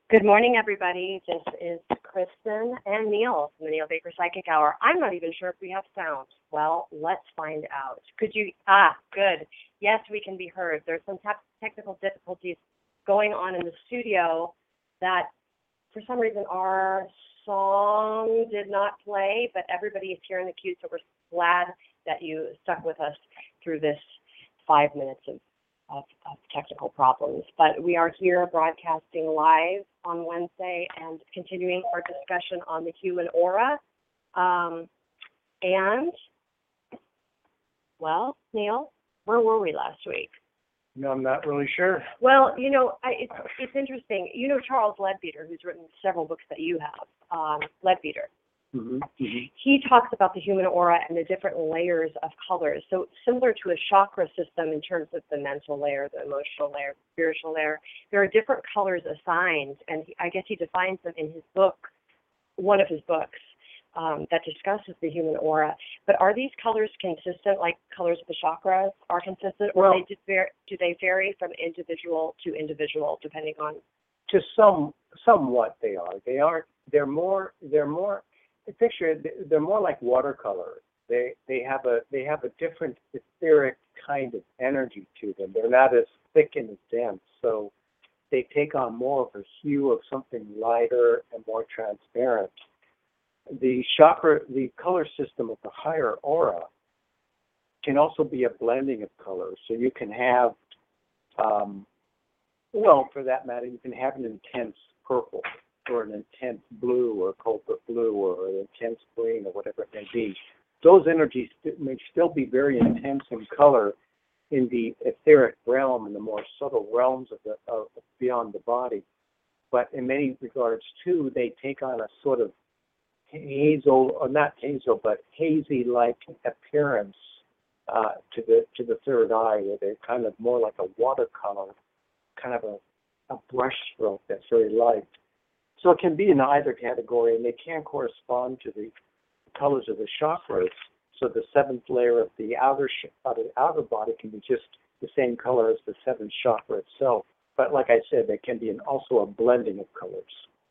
Good morning, everybody. This is Kristen and Neil from the Neil Baker Psychic Hour. I'm not even sure if we have sound. Well, let's find out. Good. Yes, we can be heard. There's some technical difficulties going on in the studio that, for some reason, our song did not play, but everybody is here in the queue, so we're glad that you stuck with us through this 5 minutes of technical problems. But we are here broadcasting live on Wednesday and continuing our discussion on the human aura. Well, Neil, where were we last week? No, I'm not really sure. Well, it's interesting. You know Charles Leadbeater, who's written several books that you have, Leadbeater. Mm-hmm. Mm-hmm. He talks about the human aura and the different layers of colors. So similar to a chakra system in terms of the mental layer, the emotional layer, the spiritual layer, there are different colors assigned, and I guess he defines them in his book, one of his books, that discusses the human aura. But are these colors consistent, like colors of the chakras are consistent, or do they vary from individual to individual, depending on? To somewhat they are. They're more. Picture they're more like watercolors. They have a different etheric kind of energy to them. They're not as thick and as dense, so they take on more of a hue of something lighter and more transparent. The color system of the higher aura can also be a blending of colors. So you can have, for that matter, you can have an intense purple, or an intense blue, or cobalt blue, or an intense green, or whatever it may be. Those energies may still be very intense in color in the etheric realm and the more subtle realms of beyond the body. But in many regards, too, they take on a sort of hazy-like appearance to the third eye, where they're kind of more like a watercolor, kind of a brush stroke that's very light. So it can be in either category, and they can correspond to the colors of the chakras. So the seventh layer of the outer body can be just the same color as the seventh chakra itself. But like I said, there can be also a blending of colors.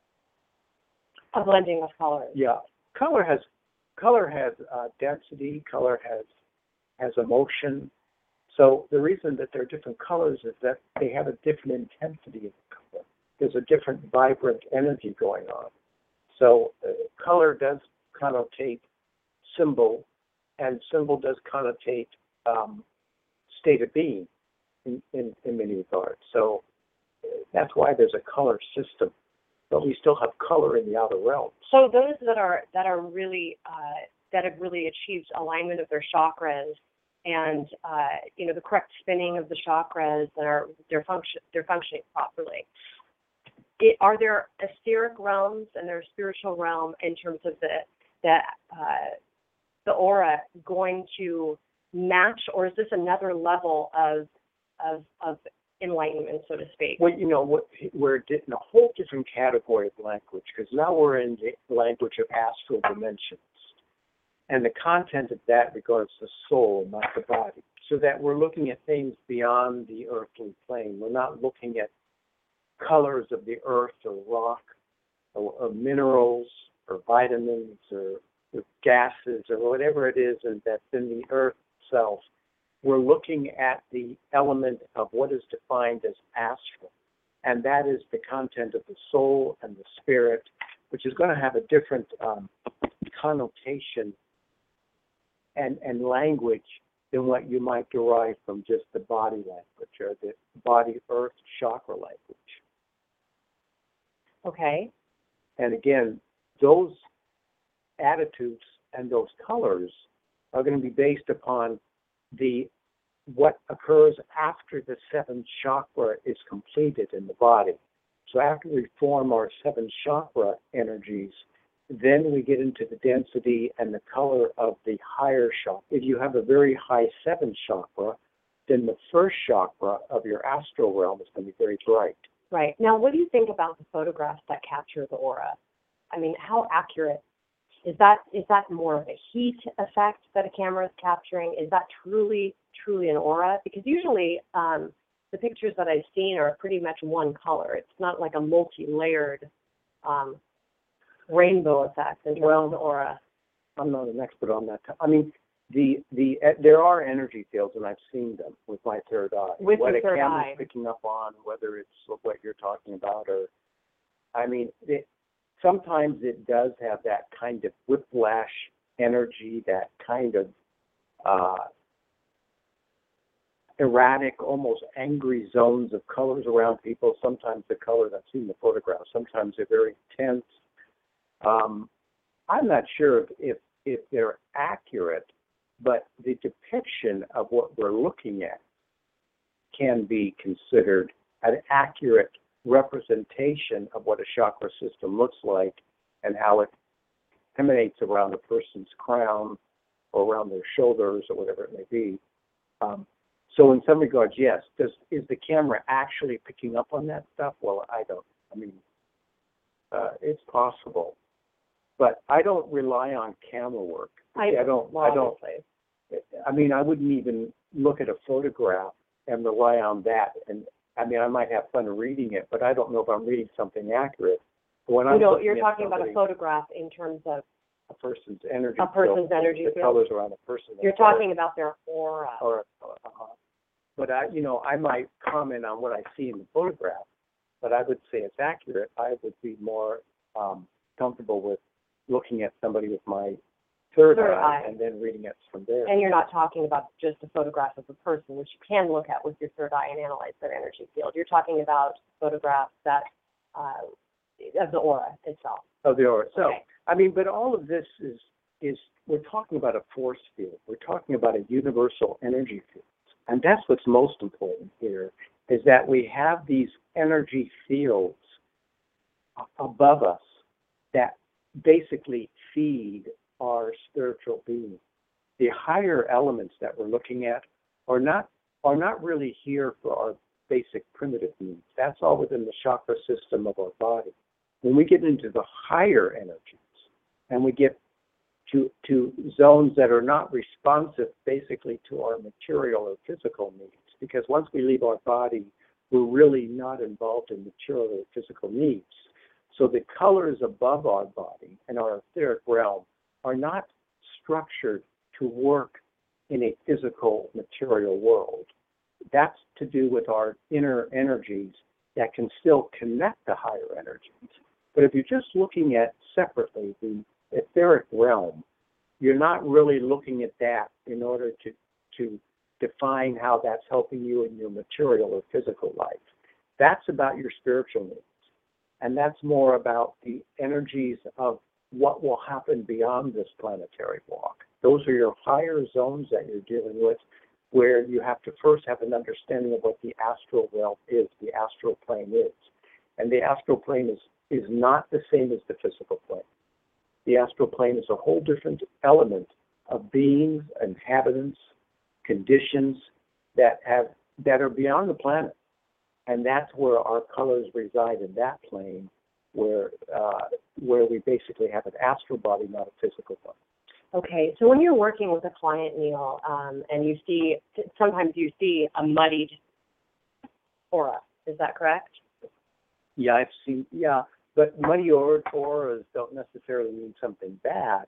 A blending of colors. Yeah, color has density. Color has emotion. So the reason that they're different colors is that they have a different intensity of the color. There's a different vibrant energy going on. So color does connotate symbol, and symbol does connotate state of being in many regards. So that's why there's a color system, but we still have color in the outer realm. So those that are really that have really achieved alignment of their chakras and the correct spinning of the chakras, that they're functioning properly. Are there etheric realms and there spiritual realm in terms of the aura going to match, or is this another level of enlightenment, so to speak? Well, we're in a whole different category of language, because now we're in the language of astral dimensions. And the content of that regards the soul, not the body. So that we're looking at things beyond the earthly plane. We're not looking at colors of the earth or rock or minerals or vitamins or gases or whatever it is that's in the earth itself. We're looking at the element of what is defined as astral. And that is the content of the soul and the spirit, which is going to have a different connotation and language than what you might derive from just the body language or the body earth chakra language. Okay. And again, those attitudes and those colors are going to be based upon what occurs after the seventh chakra is completed in the body. So after we form our seven chakra energies, then we get into the density and the color of the higher chakra. If you have a very high seventh chakra, then the first chakra of your astral realm is going to be very bright. Right. Now, what do you think about the photographs that capture the aura? I mean, how accurate is that? Is that more of a heat effect that a camera is capturing? Is that truly an aura? Because usually the pictures that I've seen are pretty much one color. It's not like a multi-layered rainbow effect in terms of the aura. I'm not an expert on that. I mean, there are energy fields, and I've seen them with my third eye. With what the a third camera's eye. picking up on, whether it's what you're talking about, or I mean, sometimes it does have that kind of whiplash energy, that kind of erratic, almost angry zones of colors around people. Sometimes the colors I've seen the photographs, sometimes they're very tense. I'm not sure if they're accurate, but the depiction of what we're looking at can be considered an accurate representation of what a chakra system looks like and how it emanates around a person's crown or around their shoulders or whatever it may be. So in some regards, yes. Is the camera actually picking up on that stuff? Well, I don't. I mean, it's possible. But I don't rely on camera work. I don't. I mean, I wouldn't even look at a photograph and rely on that. And I mean, I might have fun reading it, but I don't know if I'm reading something accurate. When you're talking about a photograph in terms of a person's energy. A person's energy the field. colors around a person. You're talking about their aura. But I might comment on what I see in the photograph, but I would say it's accurate. I would be more comfortable with looking at somebody with my third eye and then reading it from there. And you're not talking about just a photograph of a person, which you can look at with your third eye and analyze their energy field. You're talking about photographs that of the aura itself. Of the aura. So, okay. I mean, but all of this is we're talking about a force field. We're talking about a universal energy field. And that's what's most important here, is that we have these energy fields above us that basically feed our spiritual being. The higher elements that we're looking at are not really here for our basic primitive needs. That's all within the chakra system of our body. When we get into the higher energies and we get to zones that are not responsive basically to our material or physical needs, because once we leave our body, we're really not involved in material or physical needs. So the colors above our body and our etheric realm are not structured to work in a physical material world. That's to do with our inner energies that can still connect to higher energies. But if you're just looking at separately the etheric realm, you're not really looking at that in order to define how that's helping you in your material or physical life. That's about your spiritual needs. And that's more about the energies of what will happen beyond this planetary walk. Those are your higher zones that you're dealing with, where you have to first have an understanding of what the astral realm is, the astral plane is. And the astral plane is not the same as the physical plane. The astral plane is a whole different element of beings, inhabitants, conditions that are beyond the planet. And that's where our colors reside, in that plane, where we basically have an astral body, not a physical body. Okay, so when you're working with a client, Neil, and sometimes you see a muddied aura, is that correct? Yeah, I've seen, but muddy auras don't necessarily mean something bad,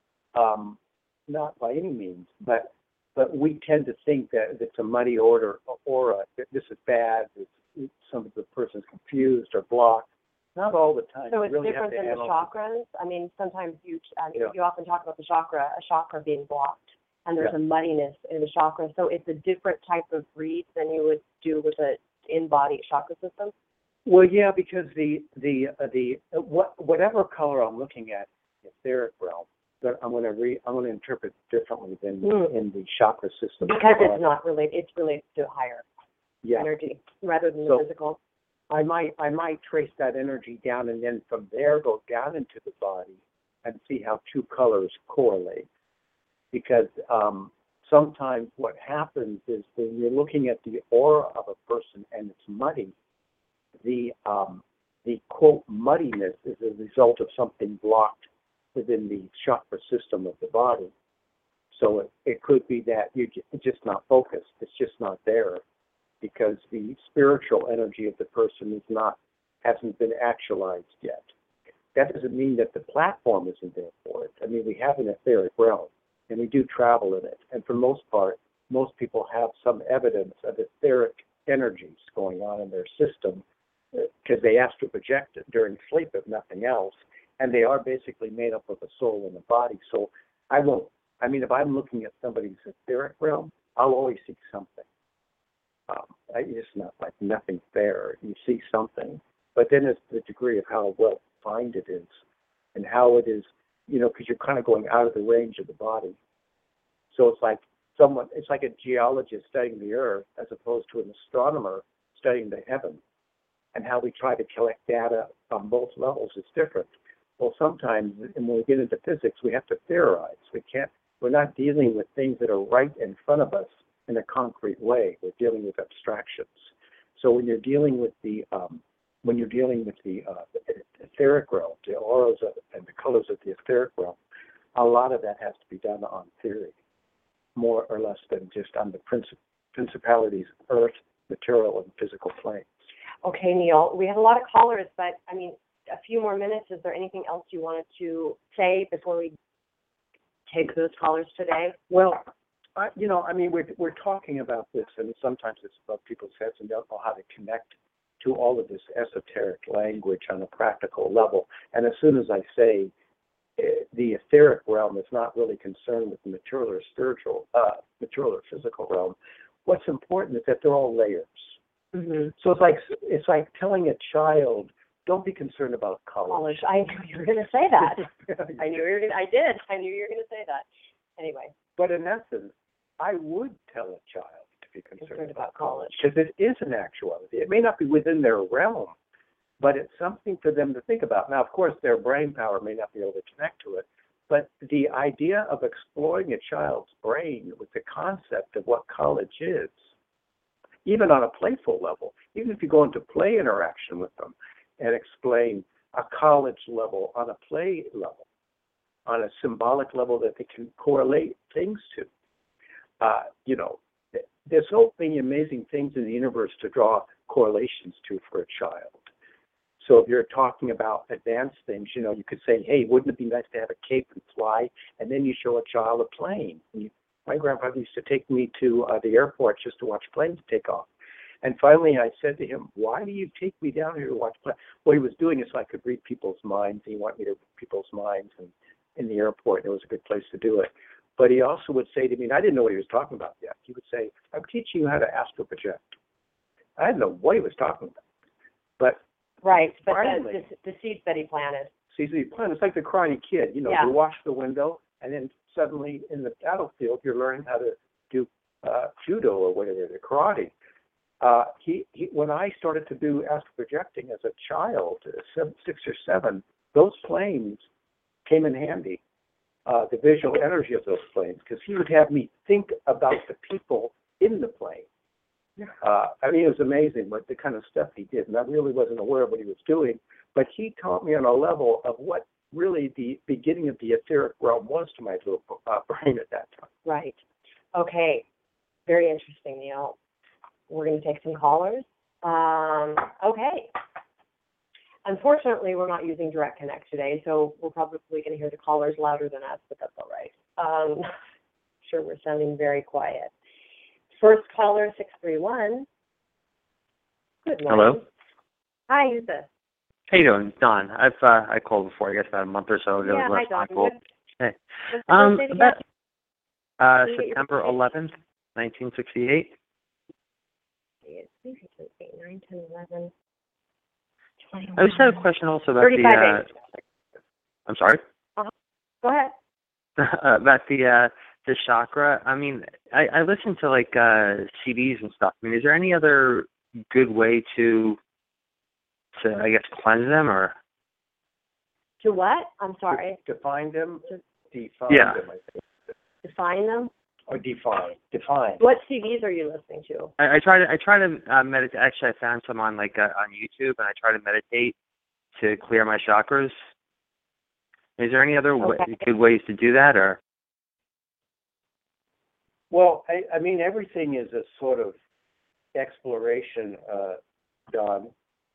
not by any means, but we tend to think that if it's a muddy aura, this is bad, some of the person's confused or blocked. Not all the time. So it's really different than the chakras? I mean, sometimes you often talk about a chakra being blocked, and there's a muddiness in the chakra. So it's a different type of read than you would do with an in-body chakra system? Well, yeah, because whatever color I'm looking at, the etheric realm, I'm going to interpret differently than in the chakra system. Because it's not related. It's related to higher energy rather than the physical. I might trace that energy down and then from there go down into the body and see how two colors correlate. Because sometimes what happens is when you're looking at the aura of a person and it's muddy, the quote muddiness is a result of something blocked within the chakra system of the body. So it could be that you're just not focused. It's just not there. because the spiritual energy of the person hasn't been actualized yet. That doesn't mean that the platform isn't there for it. I mean, we have an etheric realm, and we do travel in it. And for the most part, most people have some evidence of etheric energies going on in their system because they astral project it during sleep, if nothing else. And they are basically made up of a soul and a body. So if I'm looking at somebody's etheric realm, I'll always see something. It's not like nothing's there. You see something. But then it's the degree of how well defined it is and how it is, because you're kind of going out of the range of the body. So it's like a geologist studying the earth as opposed to an astronomer studying the heavens. And how we try to collect data on both levels is different. Well, sometimes, and when we get into physics, we have to theorize. We're not dealing with things that are right in front of us in a concrete way. We're dealing with abstractions. So when you're dealing with the etheric realm, the auras and the colors of the etheric realm, a lot of that has to be done on theory, more or less than just on the principalities of earth, material, and physical planes. Okay, Neil, we have a lot of callers, but a few more minutes. Is there anything else you wanted to say before we take those callers today? Well, we're talking about this, and sometimes it's above people's heads, and they don't know how to connect to all of this esoteric language on a practical level. And as soon as I say the etheric realm is not really concerned with the material or spiritual, material or physical realm, what's important is that they're all layers. Mm-hmm. So it's like telling a child, don't be concerned about college. I knew you were going to say that. I knew you were going to say that. Anyway. But in essence, I would tell a child to be concerned about college college. because it is an actuality. It may not be within their realm, but it's something for them to think about. Now, of course, their brain power may not be able to connect to it, but the idea of exploring a child's brain with the concept of what college is, even on a playful level, even if you go into play interaction with them and explain a college level on a play level, on a symbolic level that they can correlate things to. There's so many amazing things in the universe to draw correlations to for a child. So if you're talking about advanced things, you could say, hey, wouldn't it be nice to have a cape and fly? And then you show a child a plane. My grandfather used to take me to the airport just to watch planes take off. And finally, I said to him, why do you take me down here to watch planes? What he was doing is so I could read people's minds. He wanted me to read people's minds and in the airport, and it was a good place to do it. But he also would say to me, and I didn't know what he was talking about yet, he would say, I'm teaching you how to astral project. I didn't know what he was talking about. But right, but finally, the seeds that he planted. It's like the Karate Kid. You wash the window, and then suddenly in the battlefield, you're learning how to do judo or whatever, the karate. When I started to do astral projecting as a child, 6 or 7, those planes came in handy. The visual energy of those planes, because he would have me think about the people in the plane. It was amazing what the kind of stuff he did, and I really wasn't aware of what he was doing, but he taught me on a level of what really the beginning of the etheric realm was to my little brain at that time. Right. Okay. Very interesting, Neil. We're going to take some callers. Okay. Unfortunately, we're not using Direct Connect today, so we're probably going to hear the callers louder than us, but that's all right. Sure, we're sounding very quiet. First caller, 631. Good morning. Hello. Hi, who's this? How you doing? Don. I called before, I guess about a month or so ago. Yeah, hi, Don. Hey. What's the birthday About September 11th, 1968. 9, 10, 11, 21. I just had a question also about 35 days. I'm sorry? Go ahead. About the chakra. I listen to CDs and stuff. Is there any other good way to I guess cleanse them or? To what? I'm sorry. Define them. Define them, I think. Define them? Or define. What CDs are you listening to? I try to meditate. Actually, I found some on on YouTube, and I try to meditate to clear my chakras. Is there any other good ways to do that, or? Well, everything is a sort of exploration, Don,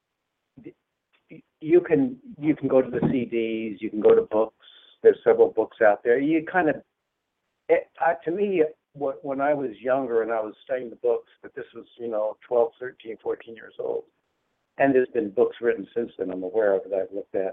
you can go to the CDs, you can go to books. There's several books out there. You kind of, to me, when I was younger and I was studying the books, but this was 12, 13, 14 years old, and there's been books written since then I'm aware of that I've looked at.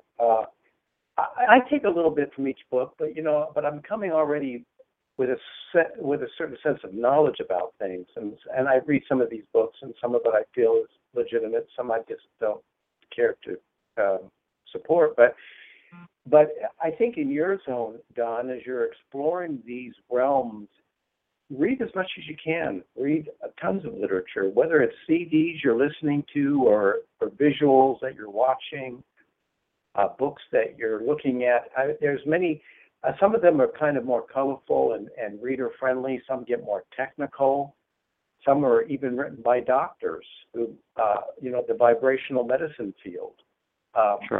I take a little bit from each book, but I'm coming already with a certain sense of knowledge about things, and I read some of these books, and some of it I feel is legitimate, some I just don't care to support. But I think in your zone, Don, as you're exploring these realms, read as much as you can. Read tons of literature, whether it's CDs you're listening to or visuals that you're watching, books that you're looking at. There's many. Some of them are kind of more colorful and reader-friendly. Some get more technical. Some are even written by doctors who, the vibrational medicine field Sure.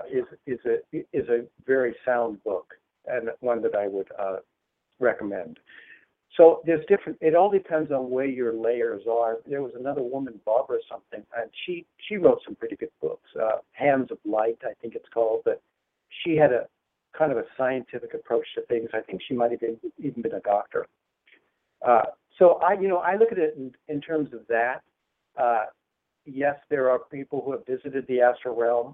is a very sound book and one that I would recommend. So there's different. It all depends on where your layers are. There was another woman, Barbara something, and she wrote some pretty good books. Hands of Light, I think it's called, but she had a kind of a scientific approach to things. I think she might have even been a doctor. So I look at it in terms of that. Yes, there are people who have visited the astral realm,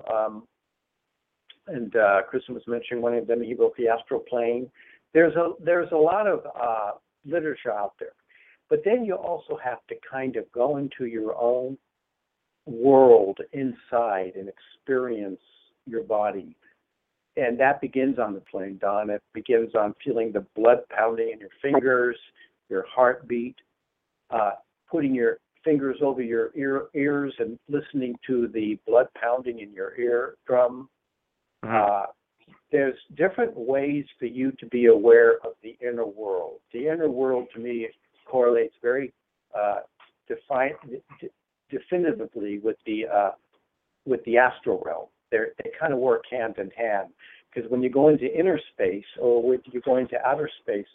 and Kristen was mentioning one of them. He wrote The Astral Plane. There's a lot of literature out there, but then you also have to kind of go into your own world inside and experience your body. And that begins on the plane, Don. It begins on feeling the blood pounding in your fingers, your heartbeat, putting your fingers over your ears and listening to the blood pounding in your eardrum. There's different ways for you to be aware of the inner world. The inner world, to me, correlates very definitively with the astral realm. They kind of work hand in hand, because when you go into inner space or when you go into outer space,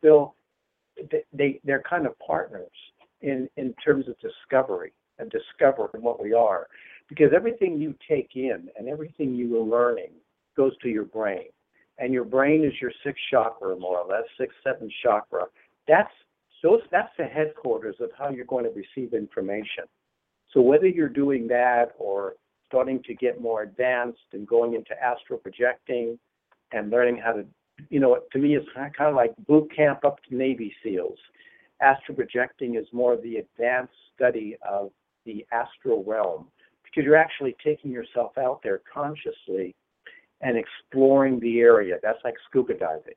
they're kind of partners in terms of discovery and discovering what we are, because everything you take in and everything you are learning goes to your brain, and your brain is your sixth chakra, more or less, sixth, seventh chakra. That's the headquarters of how you're going to receive information. So whether you're doing that or starting to get more advanced and going into astral projecting and learning how to, to me it's kind of like boot camp up to Navy SEALs. Astral projecting is more of the advanced study of the astral realm, because you're actually taking yourself out there consciously and exploring the area. That's like scuba diving,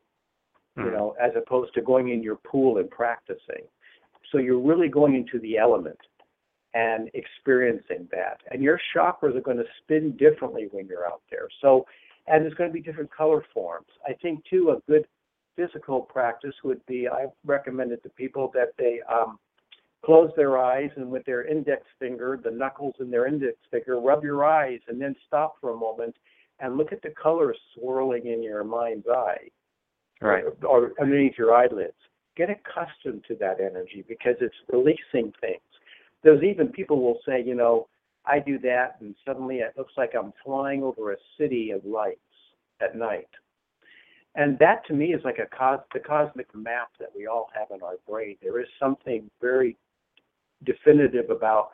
as opposed to going in your pool and practicing. So you're really going into the element and experiencing that. And your chakras are going to spin differently when you're out there. So, and there's going to be different color forms. I think, too, a good physical practice would be, I've recommended to people that they close their eyes and with their index finger, the knuckles in their index finger, rub your eyes and then stop for a moment and look at the colors swirling in your mind's eye, right, or underneath your eyelids. Get accustomed to that energy, because it's releasing things. There's even people will say, I do that, and suddenly it looks like I'm flying over a city of lights at night. And that, to me, is like the cosmic map that we all have in our brain. There is something very definitive about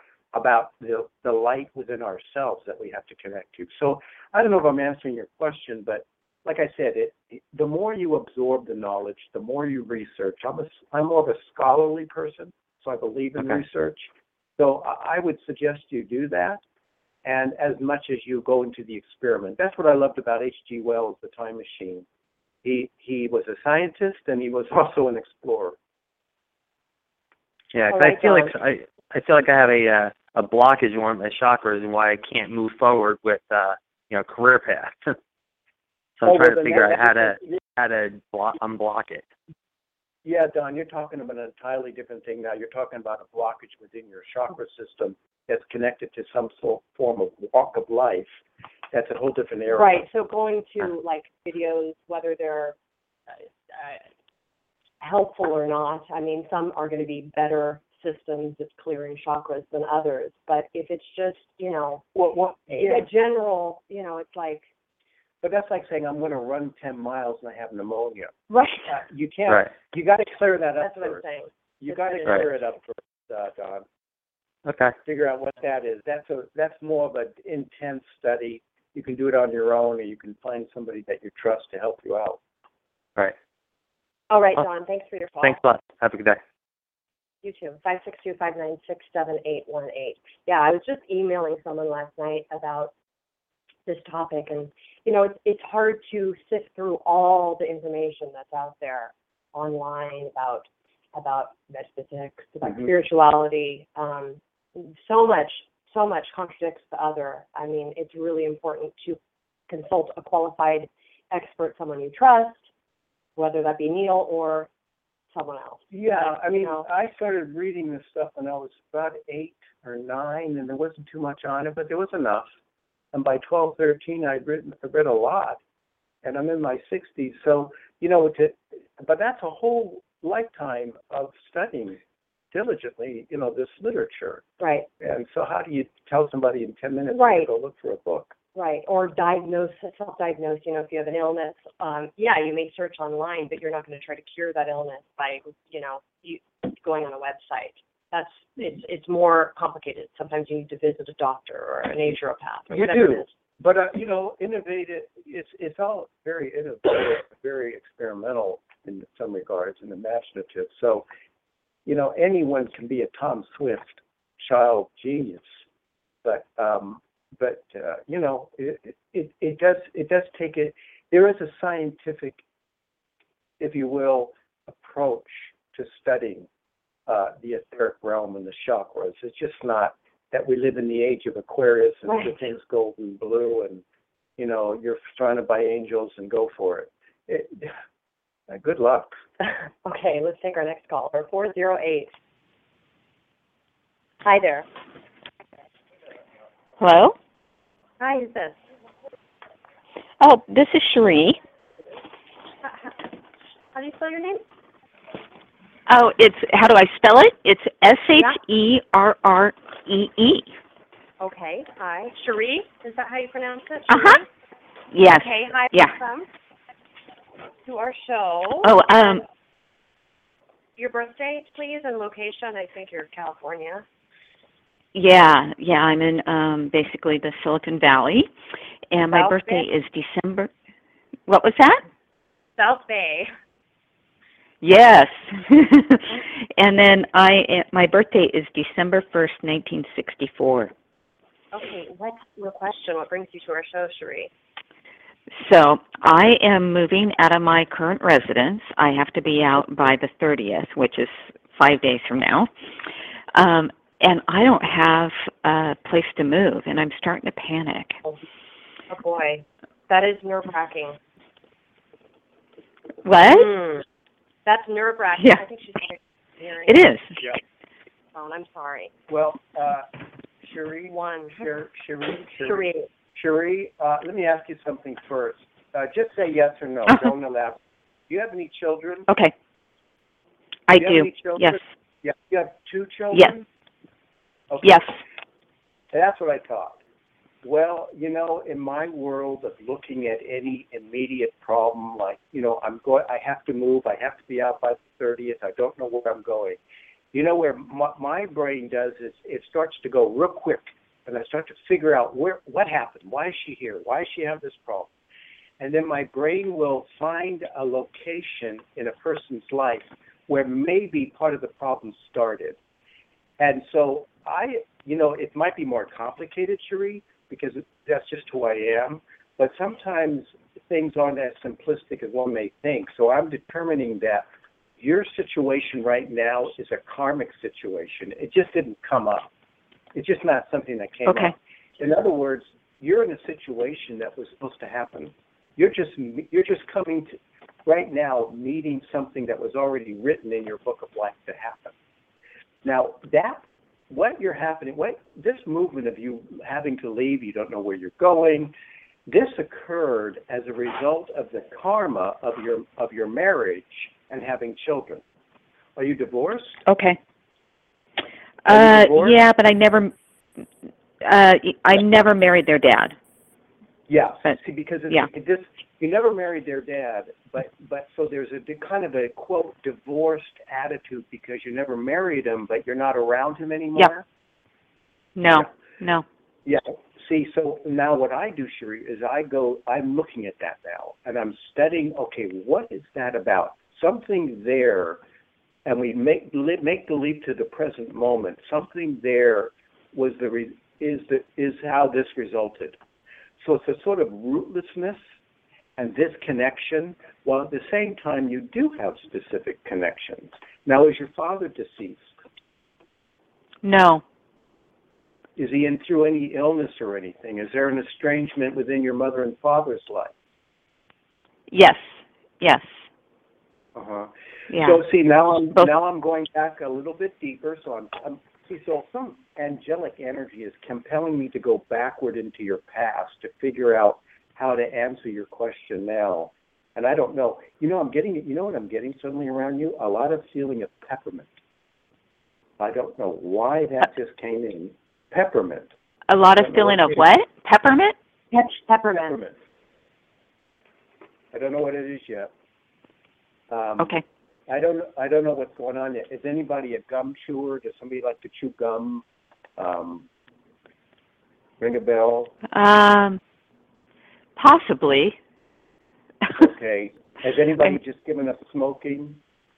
the light within ourselves that we have to connect to. So I don't know if I'm answering your question, but like I said, the more you absorb the knowledge, the more you research. I'm more of a scholarly person, so I believe in research. So I would suggest you do that, and as much as you go into the experiment. That's what I loved about H.G. Wells, The Time Machine. He was a scientist, and he was also an explorer. Yeah, I feel like I have a blockage in one of my chakras, and why I can't move forward with career path. So I'm trying to figure out how to unblock it. Yeah, Don, you're talking about an entirely different thing now. You're talking about a blockage within your chakra system that's connected to some form of walk of life. That's a whole different area. Right. So going to like videos, whether they're helpful or not. I mean, some are going to be better systems it's clearing chakras than others. But if it's just, Yeah. a general, it's like, But that's like saying I'm going to run 10 miles and I have pneumonia. right. You can't. Right. You got to clear that up That's what I'm first. saying. You got to Right. clear it up first, Don. Okay. Figure out what that is. That's more of an intense study. You can do it on your own, or you can find somebody that you trust to help you out. Right. All right, Awesome. Dawn, thanks for your call. Thanks a lot. Have a good day. You too. 562-596-7818. Yeah, I was just emailing someone last night about this topic, and it's hard to sift through all the information that's out there online about metaphysics, about spirituality. So much contradicts the other. I mean, it's really important to consult a qualified expert, someone you trust, whether that be Neil or someone else. Yeah, I mean, You know. I started reading this stuff when I was about 8 or 9, and there wasn't too much on it, but there was enough. And by 12, 13, I'd read a lot, and I'm in my 60s. So, but that's a whole lifetime of studying diligently, this literature. Right. And so how do you tell somebody in 10 minutes Right. to go look for a book? Right, or self-diagnose, if you have an illness. You may search online, but you're not going to try to cure that illness by, you going on a website. It's more complicated. Sometimes you need to visit a doctor or an naturopath or whatever it is. But, innovative, it's all very innovative, very experimental in some regards and imaginative. So, anyone can be a Tom Swift child genius, but it does take it. There is a scientific, if you will, approach to studying the etheric realm and the chakras. It's just not that we live in the age of Aquarius and everything's gold and blue and you're surrounded by angels and go for it. Good luck. Okay, let's take our next caller, 408. Hi there. Hello? Hi, who's this? Oh, this is Cherie. How do you spell your name? Oh, how do I spell it? It's Sherree. Okay, hi. Cherie, is that how you pronounce it? Uh-huh. Cherie? Yes. Okay, hi, Yeah. welcome to our show. Oh, Your birth date, please, and location. I think you're California. yeah, I'm in basically the Silicon Valley, and my South birthday Bay? is December. What was that? South Bay. Yes. And then my birthday is December 1st, 1964. Okay, what's your question? What brings you to our show, Cherie? So I am moving out of my current residence. I have to be out by the 30th, which is 5 days from now. And I don't have a place to move, and I'm starting to panic. Oh boy, that is nerve-wracking. What? That's nerve-wracking. Yeah. I think she's hearing. It is. Yeah. Oh, I'm sorry. Well, Cherie, One. Cherie, let me ask you something first. Just say yes or no. Don't elaborate. Do you have any children? Okay. I Do you have do. any children? Yes. Yeah. You have 2 children? Yes. Okay. Yes. That's what I thought. Well, in my world of looking at any immediate problem, like, I have to move, I have to be out by the 30th, I don't know where I'm going. Where my brain does is it starts to go real quick, and I start to figure out what happened, why is she here, why does she have this problem? And then my brain will find a location in a person's life where maybe part of the problem started. And so it might be more complicated, Cherie, because that's just who I am. But sometimes things aren't as simplistic as one may think. So I'm determining that your situation right now is a karmic situation. It just didn't come up. It's just not something that came up. In other words, you're in a situation that was supposed to happen. You're just coming to right now meeting something that was already written in your book of life to happen. Now this movement of you having to leave, you don't know where you're going, this occurred as a result of the karma of your marriage and having children. Are you divorced? Okay. Are you divorced? Yeah, but I never married their dad. Yeah. But, See, because yeah. you never married their dad, but so there's a kind of a quote divorced attitude because you never married him, but you're not around him anymore. No, no. Yeah. See, so now what I do, Cherie, is I'm looking at that now, and I'm studying, okay, what is that about? Something there, and we make the leap to the present moment. Something there is how this resulted. So it's a sort of rootlessness and disconnection, while at the same time you do have specific connections. Now, is your father deceased? No. Is he in through any illness or anything? Is there an estrangement within your mother and father's life? Yes. Yes. Uh-huh. Yeah. So see, now I'm going back a little bit deeper. So so some angelic energy is compelling me to go backward into your past to figure out how to answer your question now. And I don't know. You know what I'm getting suddenly around you? A lot of feeling of peppermint. I don't know why that just came in. Peppermint. A lot of feeling of what? Peppermint? Peppermint. I don't know what it is yet. Okay. I don't know what's going on yet. Is anybody a gum chewer? Does somebody like to chew gum? Ring a bell? Possibly. Okay. Has anybody just given up smoking?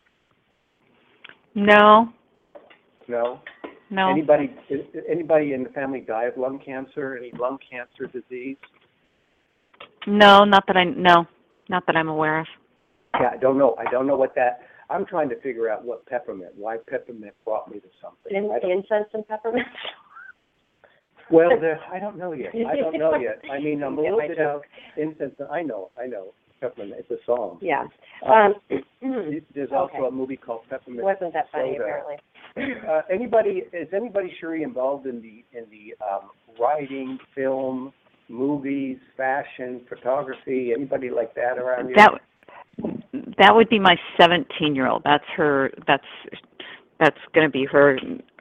No. No? No. Anybody in the family die of lung cancer? Any lung cancer disease? No, not that I'm aware of. Yeah, I don't know what that. I'm trying to figure out why peppermint brought me to something. Incense and peppermint? Well, I don't know yet. I mean, I'm a little bit of incense. I know. Peppermint. It's a song. Yeah. There's also a movie called Peppermint. Wasn't that funny? Soda. Apparently. Is anybody, Cherie, involved in the writing, film, movies, fashion, photography? Anybody like that around you? That would be my 17-year-old. That's going to be her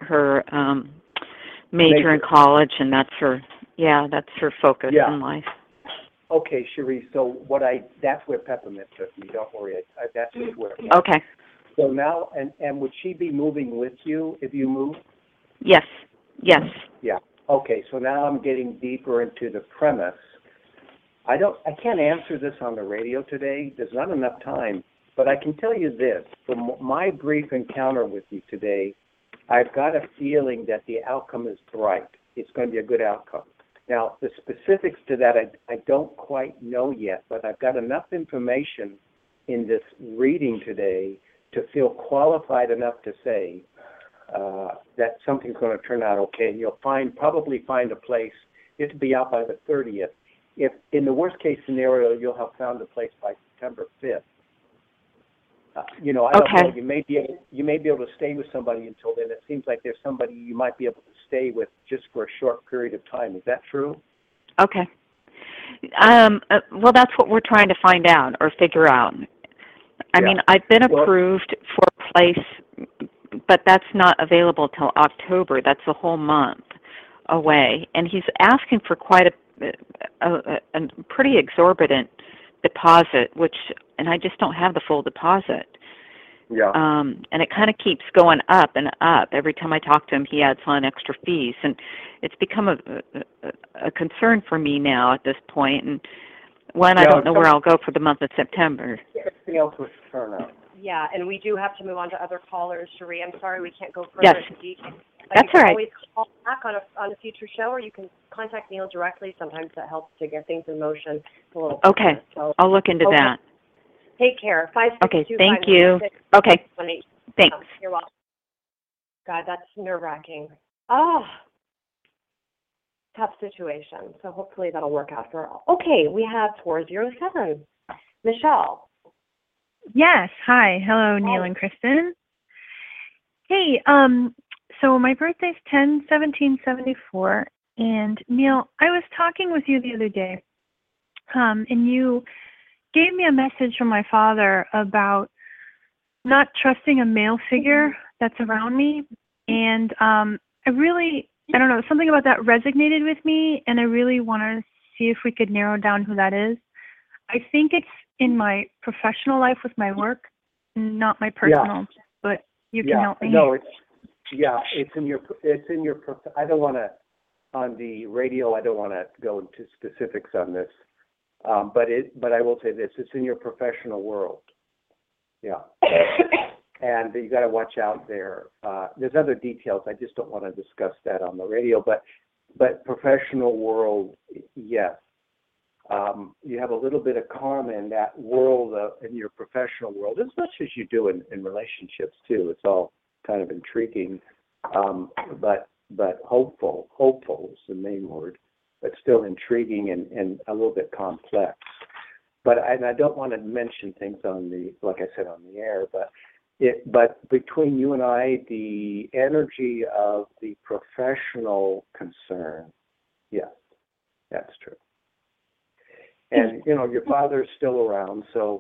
major in college, and that's her focus in life. Okay, Cherie. So that's where peppermint took me. Don't worry. That's just where. Okay. So now, and would she be moving with you if you move? Yes. Yes. Yeah. Okay. So now I'm getting deeper into the premise. I can't answer this on the radio today. There's not enough time. But I can tell you this. From my brief encounter with you today, I've got a feeling that the outcome is bright. It's going to be a good outcome. Now, the specifics to that I don't quite know yet, but I've got enough information in this reading today to feel qualified enough to say that something's going to turn out okay. And you'll probably find a place. You have to be out by the 30th. If in the worst case scenario, you'll have found a place by September 5th. I don't know. You may be able to stay with somebody until then. It seems like there's somebody you might be able to stay with just for a short period of time. Is that true? Okay. Well, that's what we're trying to find out or figure out. I mean, I've been approved for a place, but that's not available till October. That's a whole month away, and he's asking for quite a pretty exorbitant deposit, and I just don't have the full deposit. Yeah. And it kind of keeps going up and up. Every time I talk to him, he adds on extra fees, and it's become a concern for me now at this point. And I don't know where I'll go for the month of September. Everything else was turn out. Yeah, and we do have to move on to other callers, Cherie. I'm sorry we can't go further into detail. That's all right. You can always call back on a future show, or you can contact Neil directly. Sometimes that helps to get things in motion a little quicker. Okay, so, I'll look into that. Take care. 562. Okay, thank you. Okay, thanks. You're welcome. God, that's nerve-wracking. Tough situation. So hopefully that'll work out for all. Okay, we have 407. Michelle. Yes. Hi. Hello, Neil and Kristen. Hey, so my birthday's 10/17/74, and Neil, I was talking with you the other day, and you gave me a message from my father about not trusting a male figure that's around me, And I don't know, something about that resonated with me, and I really want to see if we could narrow down who that is. I think it's in my professional life with my work, not my personal, but you can help me. No, it's in your I don't want to, on the radio, I don't want to go into specifics on this, but I will say this, it's in your professional world. Yeah. And you got to watch out there. There's other details. I just don't want to discuss that on the radio. But professional world, yes. You have a little bit of karma in that world, in your professional world, as much as you do in relationships too. It's all kind of intriguing, but hopeful is the main word. But still intriguing and a little bit complex. But I don't want to mention things like I said, on the air, but between you and I, the energy of the professional concern, yes, that's true. And, your father's still around, so,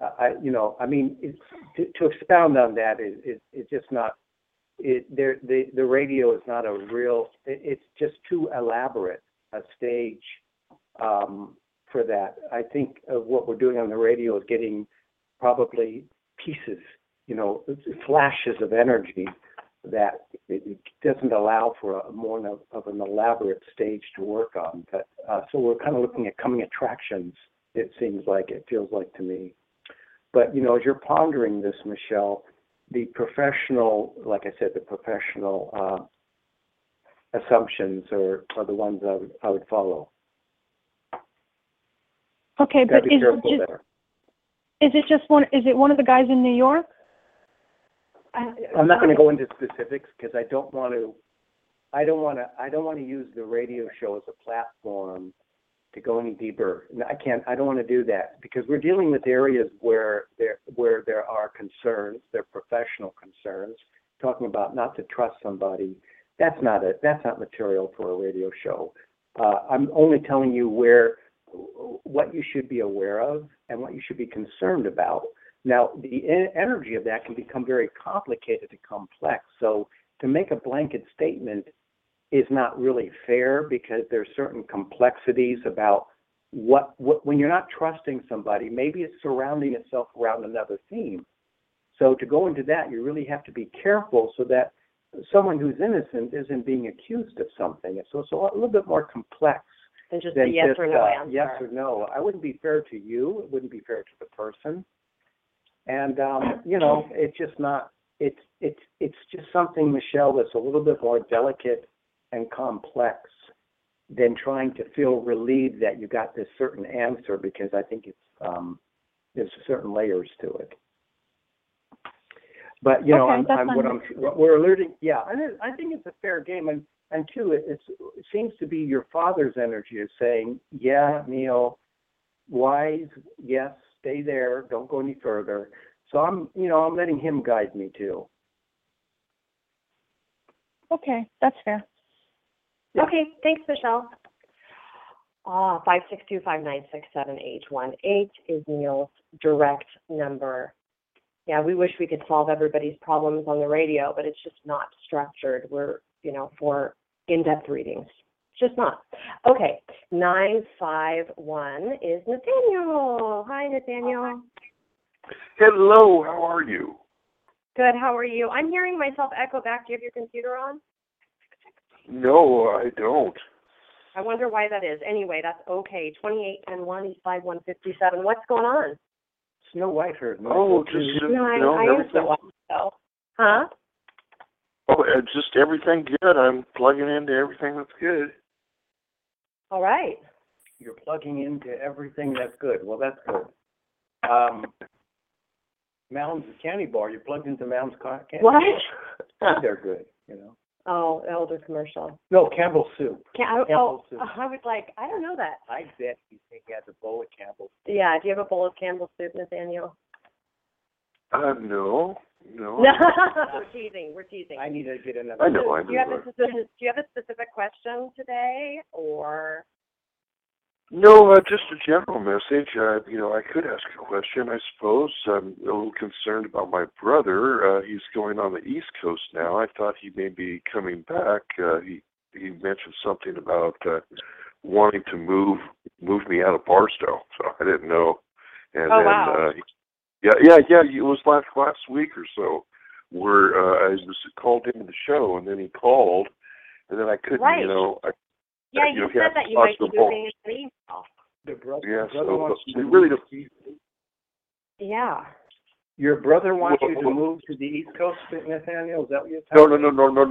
to expound on that it's just not, the radio is not a real, it's just too elaborate a stage for that. I think what we're doing on the radio is getting probably pieces, flashes of energy that it doesn't allow for more of an elaborate stage to work on. But so we're kind of looking at coming attractions, it seems like, it feels like to me. But, as you're pondering this, Michelle, the professional, like I said, the professional assumptions are the ones I would follow. Okay, but is it one of the guys in New York? I'm not going to go into specifics because I don't want to use the radio show as a platform to go any deeper. I don't want to do that because we're dealing with areas where there are concerns, they're professional concerns, talking about not to trust somebody. That's not material for a radio show. I'm only telling you what you should be aware of and what you should be concerned about. Now, the energy of that can become very complicated and complex. So to make a blanket statement is not really fair because there's certain complexities about what when you're not trusting somebody, maybe it's surrounding itself around another theme. So to go into that, you really have to be careful so that someone who's innocent isn't being accused of something. So it's a little bit more complex than just a yes or no answer. Yes or no. I wouldn't be fair to you. It wouldn't be fair to the person. And it's just not. It's just something, Michelle, that's a little bit more delicate and complex than trying to feel relieved that you got this certain answer, because I think there's certain layers to it. But we're alerting. Yeah, and I think it's a fair game, and two, it seems to be your father's energy is saying, yeah, Neil, wise, yes. Stay there. Don't go any further. So I'm letting him guide me too. Okay, that's fair. Yeah. Okay, thanks, Michelle. 562-596-7818 is Neil's direct number. Yeah, we wish we could solve everybody's problems on the radio, but it's just not structured. We're, for in-depth readings. Just not. Okay, 951 is Nathaniel. Hi, Nathaniel. Hello, how are you? Good, how are you? I'm hearing myself echo back. Do you have your computer on? No, I don't. I wonder why that is. Anyway, that's okay. 2810-1 is 5157. What's going on? Snow White heard. Oh, just, I am Snow White, though. Huh? Oh, just everything good. I'm plugging into everything that's good. All right. You're plugging into everything that's good. Well, that's good. Mounds Candy Bar. You're plugged into Mounds Candy What? Bar. They're good, Oh, elder commercial. No, Campbell's Soup. Campbell's Soup. I was like, I don't know that. I bet you think he has a bowl of Campbell's Soup. Yeah, do you have a bowl of Campbell's Soup, Nathaniel? No. We're teasing. I need to get another. I know. Do you have a specific question today, or? No, just a general message. I could ask a question, I suppose. I'm a little concerned about my brother. He's going on the East Coast now. I thought he may be coming back. He mentioned something about wanting to move me out of Barstow, so I didn't know. And Oh, then, wow. yeah. It was last week or so where I was called into the show, and then he called, and then I couldn't, Right. Yeah, you you he said had that to you might talk be to the moving in the email. The brother, Yeah, brother so wants you we to really move. don't. Yeah. Your brother wants you to Well, move to the East Coast, Nathaniel? Is that what you're No. telling me?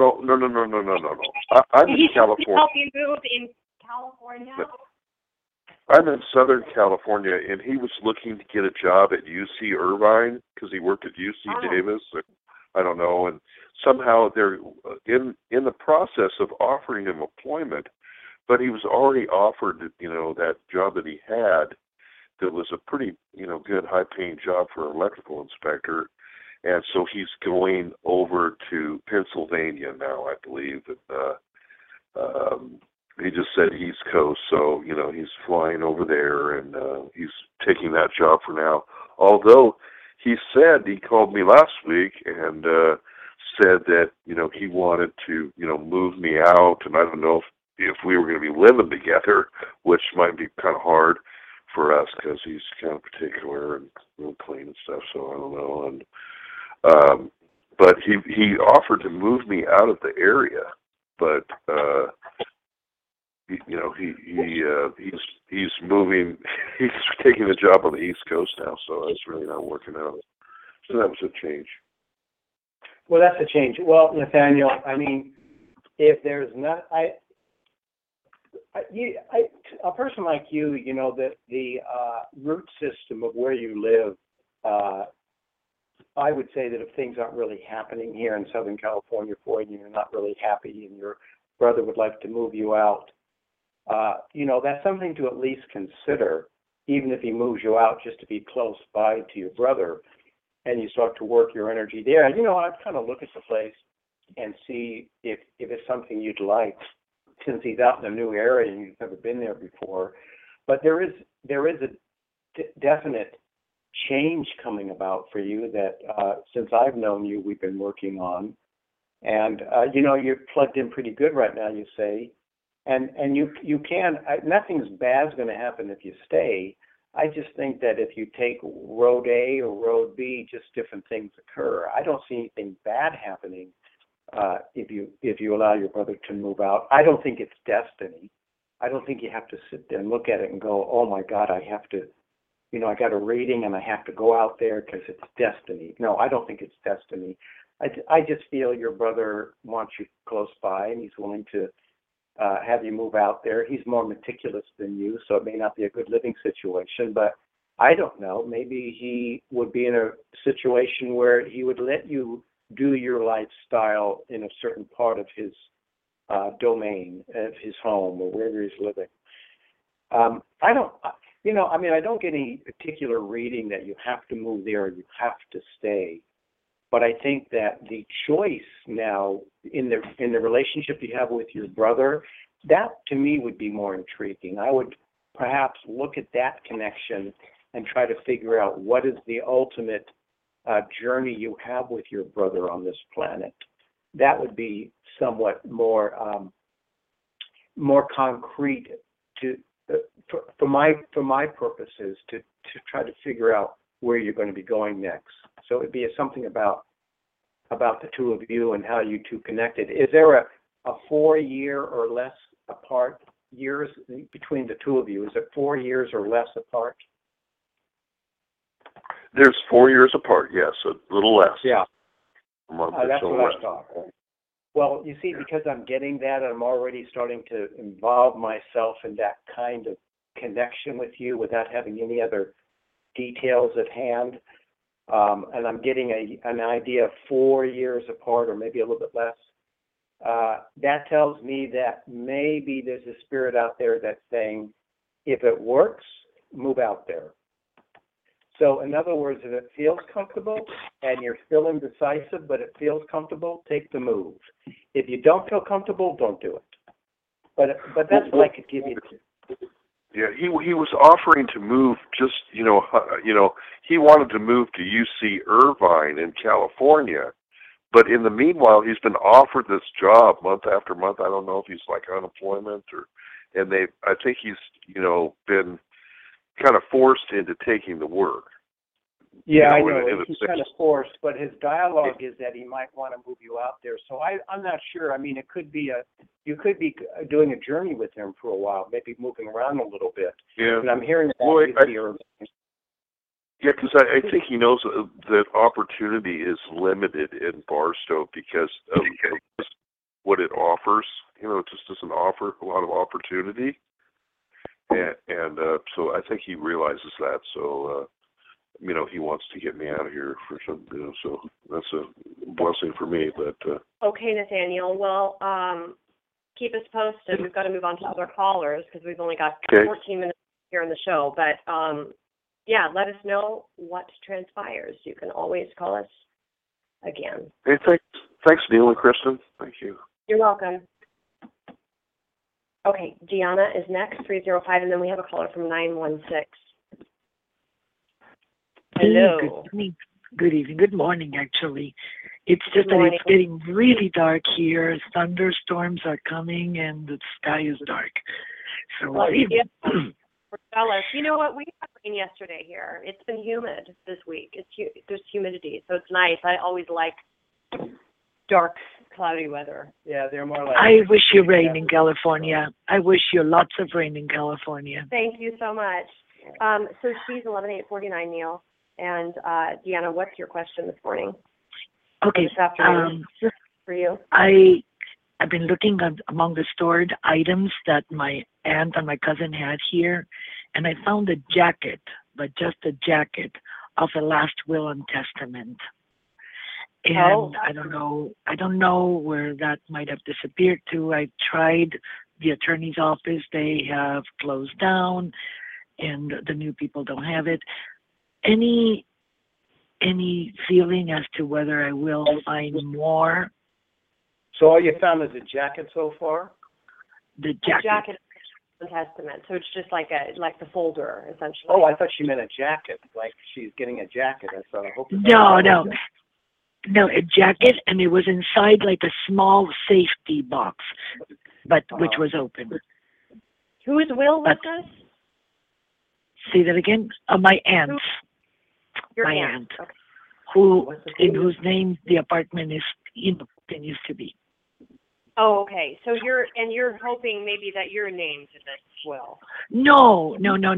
I'm Did in he California. help you move in California? I'm in Southern California, and he was looking to get a job at UC Irvine because he worked at UC Oh. Davis. I don't know, and somehow they're in the process of offering him employment, but he was already offered, that job that he had. That was a pretty, good, high-paying job for an electrical inspector, and so he's going over to Pennsylvania now, I believe. He just said East Coast, so he's flying over there, and he's taking that job for now. Although he called me last week and said that he wanted to move me out, and I don't know if we were going to be living together, which might be kind of hard for us because he's kind of particular and real clean and stuff. So I don't know. And but he offered to move me out of the area, but he's moving. He's taking a job on the East Coast now, so it's really not working out. So that was a change. Well, that's a change. Well, Nathaniel, I mean, if there's not, a person like you, the root system of where you live, I would say that if things aren't really happening here in Southern California for you, and you're not really happy, and your brother would like to move you out, that's something to at least consider, even if he moves you out just to be close by to your brother, and you start to work your energy there. I'd kind of look at the place and see if it's something you'd like, since he's out in a new area and you've never been there before. But there is a definite change coming about for you that since I've known you, we've been working on. And, you're plugged in pretty good right now, you say. And you can, nothing's bad's going to happen if you stay. I just think that if you take road A or road B, just different things occur. I don't see anything bad happening if you allow your brother to move out. I don't think it's destiny. I don't think you have to sit there and look at it and go, oh my God, I have to, I got a reading and I have to go out there because it's destiny. No, I don't think it's destiny. I just feel your brother wants you close by and he's willing to have you move out there. He's more meticulous than you, so it may not be a good living situation, but I don't know. Maybe he would be in a situation where he would let you do your lifestyle in a certain part of his domain, of his home, or wherever he's living. I don't get any particular reading that you have to move there or you have to stay. But I think that the choice now in the relationship you have with your brother, that to me would be more intriguing. I would perhaps look at that connection and try to figure out what is the ultimate journey you have with your brother on this planet. That would be somewhat more concrete for my purposes to try to figure out where you're going to be going next. So it'd be something about the two of you and how you two connected. Is there a 4-year or less apart years between the two of you? Is it 4 years or less apart? There's 4 years apart, yes, a little less. Yeah. A month or That's so what less. I thought. Well, you see, because I'm getting that, I'm already starting to involve myself in that kind of connection with you without having any other details at hand. And I'm getting an idea of 4 years apart or maybe a little bit less. That tells me that maybe there's a spirit out there that's saying, if it works, move out there. So in other words, if it feels comfortable and you're still indecisive, but it feels comfortable, take the move. If you don't feel comfortable, don't do it. But that's what I could give you. Yeah, he was offering to move. Just he wanted to move to UC Irvine in California, but in the meanwhile, he's been offered this job month after month. I don't know if he's like unemployment and I think he's been kind of forced into taking the work. Yeah, I know. He's kind of forced, but his dialogue is that he might want to move you out there. So I'm not sure. I mean, you could be doing a journey with him for a while, maybe moving around a little bit. Yeah. And I'm hearing that. Well, yeah, because I think he knows that opportunity is limited in Barstow because of what it offers. It just doesn't offer a lot of opportunity, and so I think he realizes that. So. He wants to get me out of here for some, so that's a blessing for me. But okay, Nathaniel. Well, keep us posted. We've got to move on to other callers because we've only got 14 minutes here in the show. But yeah, let us know what transpires. You can always call us again. Hey, thanks, Neil and Kristen. Thank you. You're welcome. Okay, Gianna is next, 305, and then we have a caller from 916. Hello. Good evening. Good morning, actually. It's just that it's getting really dark here. Thunderstorms are coming, and the sky is dark. So we're jealous. You know what? We had rain yesterday here. It's been humid this week. There's humidity, so it's nice. I always like dark, cloudy weather. Yeah, they're more like. I wish you rain in California. I wish you lots of rain in California. Thank you so much. So she's 11849, Neil. And Deanna, what's your question this morning? Okay. This afternoon for you. I've been looking among the stored items that my aunt and my cousin had here, and I found a jacket, but just a jacket of the last will and testament. And I don't know where that might have disappeared to. I tried the attorney's office; they have closed down, and the new people don't have it. Any feeling as to whether I will find more? So all you found is a jacket so far? The jacket. A jacket of the Testament. So it's just like the folder, essentially. Oh, I thought she meant a jacket, like she's getting a jacket. I hope. No, a jacket, and it was inside like a small safety box, but which was open. Whose will was this? Say that again. My aunt's. Your my aunt. Okay. In whose name the apartment is continues to be. Oh, okay. So you're hoping maybe that you're named in this will. No.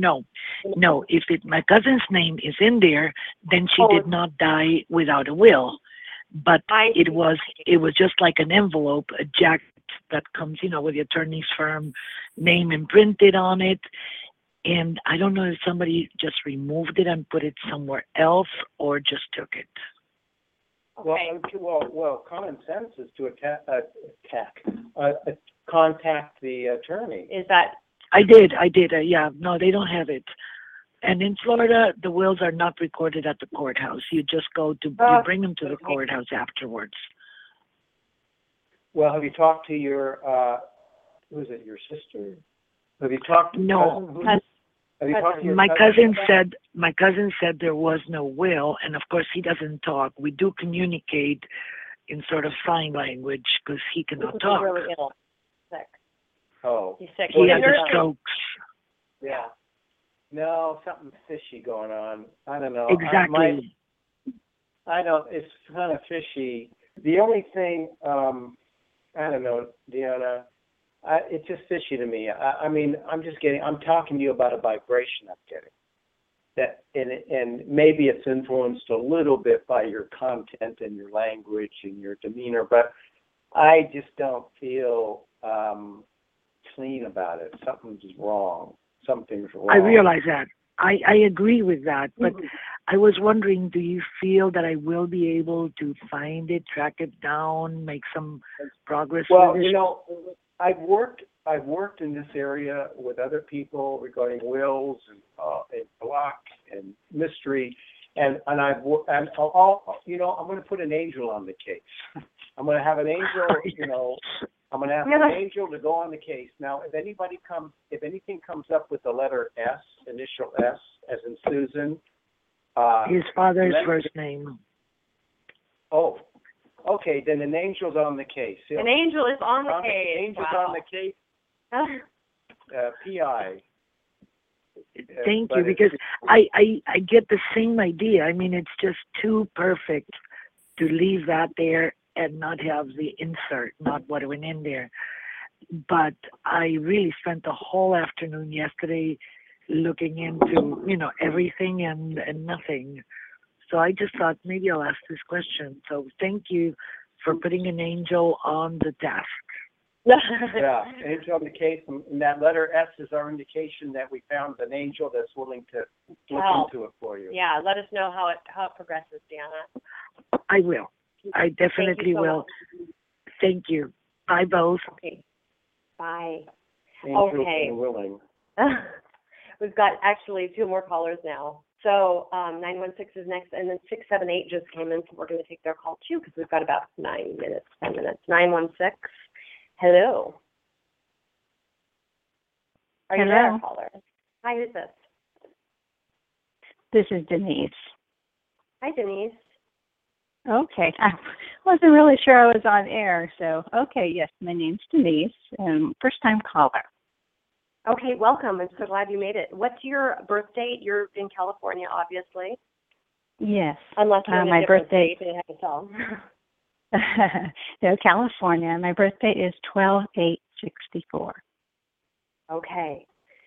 If my cousin's name is in there, then she did not die without a will. But it was just like an envelope, a jacket that comes, with the attorney's firm name imprinted on it. And I don't know if somebody just removed it and put it somewhere else or just took it. Okay. Well, common sense is to contact the attorney. Is that? I did. Yeah. No, they don't have it. And in Florida, the wills are not recorded at the courthouse. You just you bring them to the courthouse afterwards. Well, have you talked to your, who is it, your sister? Have you talked to No. Have you talked to your my cousin said there was no will, and of course he doesn't talk. We do communicate in sort of sign language because he cannot talk. He's really ill, sick. Oh, he's sick. He has strokes. Yeah. No, something fishy going on. I don't know. Exactly. It's kind of fishy. The only thing, I don't know, Deanna. It's just fishy to me. I'm talking to you about a vibration I'm getting. That and maybe it's influenced a little bit by your content and your language and your demeanor, but I just don't feel clean about it. Something's wrong. I realize that. I agree with that, but I was wondering, do you feel that I will be able to find it, track it down, make some progress with it? I've worked in this area with other people regarding wills and block and mystery, and I'm going to put an angel on the case. I'm going to have an angel, I'm going to ask an angel to go on the case. Now, if anything comes up with the letter S, initial S, as in Susan. His father's first name. Oh, okay, then an angel's on the case. An angel is on the case. Angel's Wow. on the case. PI. Thank you, because I get the same idea. I mean, it's just too perfect to leave that there and not have the insert, not what went in there. But I really spent the whole afternoon yesterday looking into, everything and nothing. So I just thought maybe I'll ask this question. So thank you for putting an angel on the task. Yeah, angel on the case, and that letter S is our indication that we found an angel that's willing to look into it for you. Yeah, let us know how it progresses, Deanna. I will. I definitely will. Much. Thank you. Bye, both. Okay. Bye. Angel Okay. and willing. We've got actually 2 more callers now. So 916 is next, and then 678 just came in, so we're going to take their call too because we've got about 10 minutes. 916. Hello. Are you there, caller? Hi, who's this? This is Denise. Hi, Denise. Okay. I wasn't really sure I was on air, so okay, yes, my name's Denise, and first-time caller. Okay, welcome. I'm so glad you made it. What's your birth date? You're in California, obviously. Yes. Unless you're in a different state, I have to tell. No, California. My birthday is 12/8/64. Okay.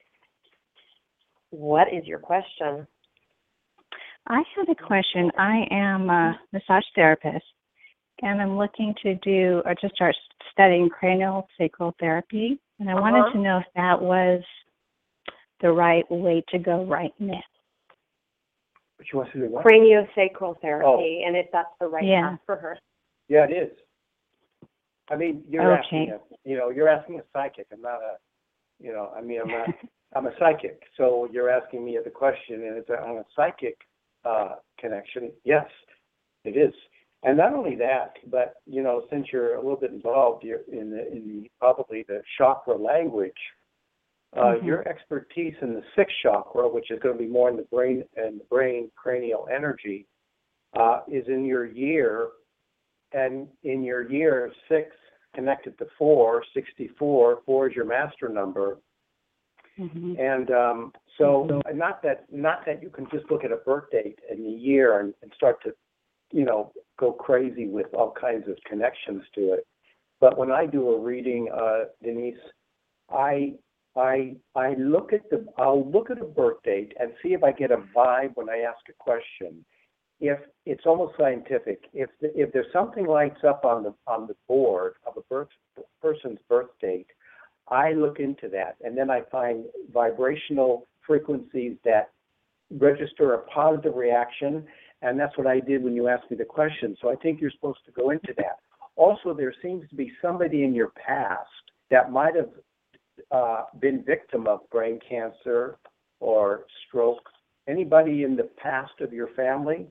What is your question? I have a question. I am a massage therapist, and I'm looking to start studying cranial sacral therapy, and I wanted to know if that was the right way to go right now. But you want to do what? Craniosacral therapy, and if that's the right path for her. Yeah, it is. I mean, you're asking a psychic. I'm not I'm a psychic. So you're asking me the question, and it's on a psychic connection. Yes, it is. And not only that, but since you're a little bit involved, you're in the probably the chakra language. Your expertise in the 6th chakra, which is going to be more in the brain and the brain cranial energy, is in your year. And in your year 6 connected to 4, 64, 4 is your master number. And so not that you can just look at a birth date and the year and start to, go crazy with all kinds of connections to it. But when I do a reading, Denise, I'll look at a birth date and see if I get a vibe when I ask a question. If it's almost scientific, if there's something lights up on the board of a person's birth date, I look into that, and then I find vibrational frequencies that register a positive reaction, and that's what I did when you asked me the question. So I think you're supposed to go into that. Also, there seems to be somebody in your past that might have been victim of brain cancer or stroke. Anybody in the past of your family?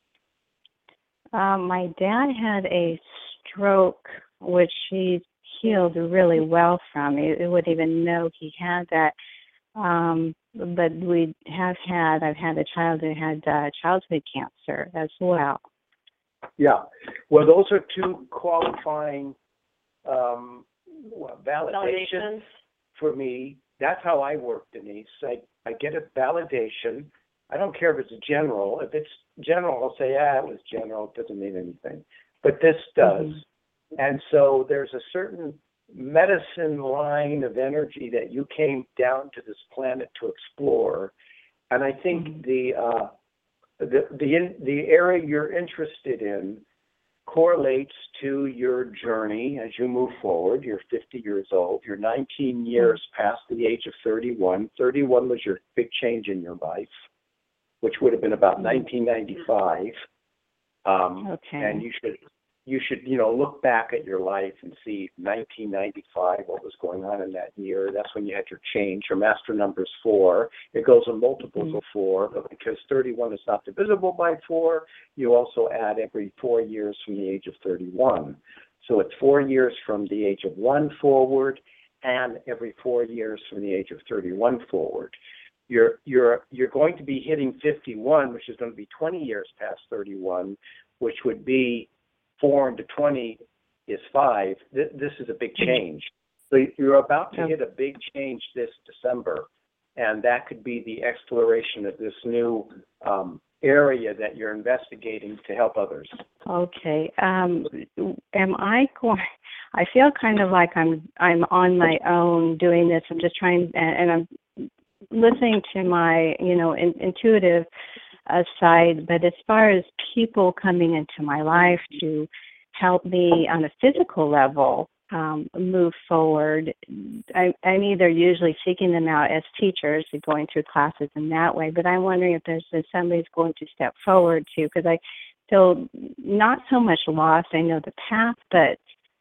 My dad had a stroke, which he healed really well from. He wouldn't even know he had that. But I've had a child who had childhood cancer as well. Yeah. Well, those are 2 qualifying validations for me. That's how I work, Denise. I get a validation. I don't care if it's general. If it's general, I'll say, it was general. It doesn't mean anything. But this does. And so there's a certain medicine line of energy that you came down to this planet to explore. And I think the area you're interested in correlates to your journey as you move forward. You're 50 years old. You're 19 years past the age of 31. 31 was your big change in your life, which would have been about 1995. And you should look back at your life and see 1995, what was going on in that year. That's when you had your change. Your master number is 4. It goes in multiples of 4, but because 31 is not divisible by 4, you also add every 4 years from the age of 31. So it's 4 years from the age of 1 forward, and every 4 years from the age of 31 forward. You're going to be hitting 51, which is going to be 20 years past 31, which would be 4 into 20 is 5. This is a big change. So you're about to hit a big change this December, and that could be the exploration of this new area that you're investigating to help others. Okay. Am I going? I feel kind of like I'm on my own doing this. I'm just trying, and I'm listening to my, intuitive side. But as far as people coming into my life to help me on a physical level move forward, I'm either usually seeking them out as teachers and going through classes in that way. But I'm wondering if there's somebody's going to step forward too, because I feel not so much lost. I know the path, but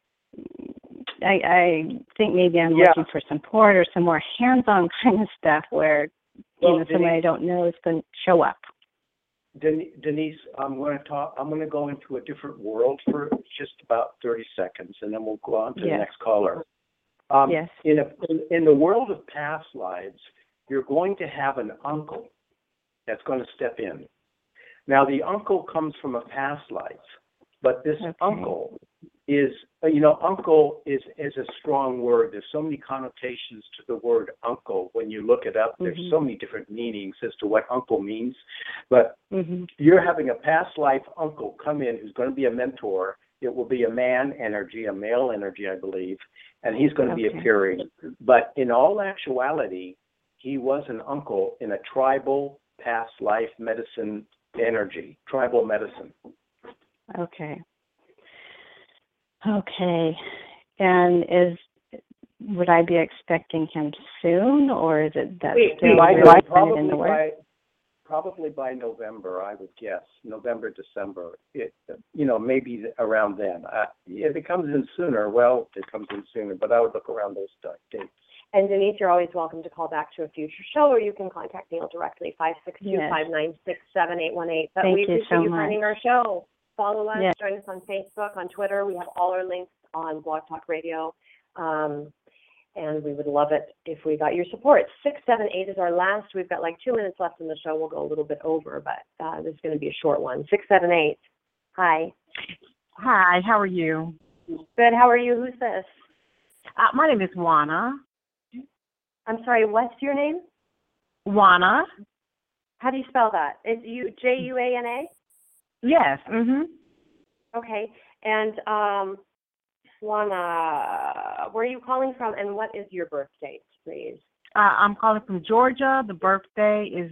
I think maybe I'm looking for support or some more hands-on kind of stuff where somebody I don't know is going to show up. Denise, I'm going to go into a different world for just about 30 seconds, and then we'll go on to the next caller. Yes. In the world of past lives, you're going to have an uncle that's going to step in. Now, the uncle comes from a past life, but this uncle is, uncle is a strong word. There's so many connotations to the word uncle. When you look it up, there's so many different meanings as to what uncle means. But you're having a past life uncle come in who's going to be a mentor. It will be a man energy, a male energy, I believe, and he's going to be appearing. But in all actuality, he was an uncle in a tribal past life medicine energy, tribal medicine. Okay. And would I be expecting him soon, or is it that still in the works? Probably by November, I would guess. November, December. Maybe around then. If it comes in sooner, well, it comes in sooner. But I would look around those dates. And Denise, you're always welcome to call back to a future show, or you can contact Neil directly, 562-596-7818. But we appreciate you finding our show. Follow us, join us on Facebook, on Twitter. We have all our links on Blog Talk Radio. And we would love it if we got your support. 678 is our last. We've got like 2 minutes left in the show. We'll go a little bit over, but this is going to be a short one. 678. Hi. Hi, how are you? Good. How are you? Who's this? My name is Juana. I'm sorry, what's your name? Juana. How do you spell that? Is you Juana? Yes. Okay. And Juana, where are you calling from, and what is your birth date, please? I'm calling from Georgia. The birthday is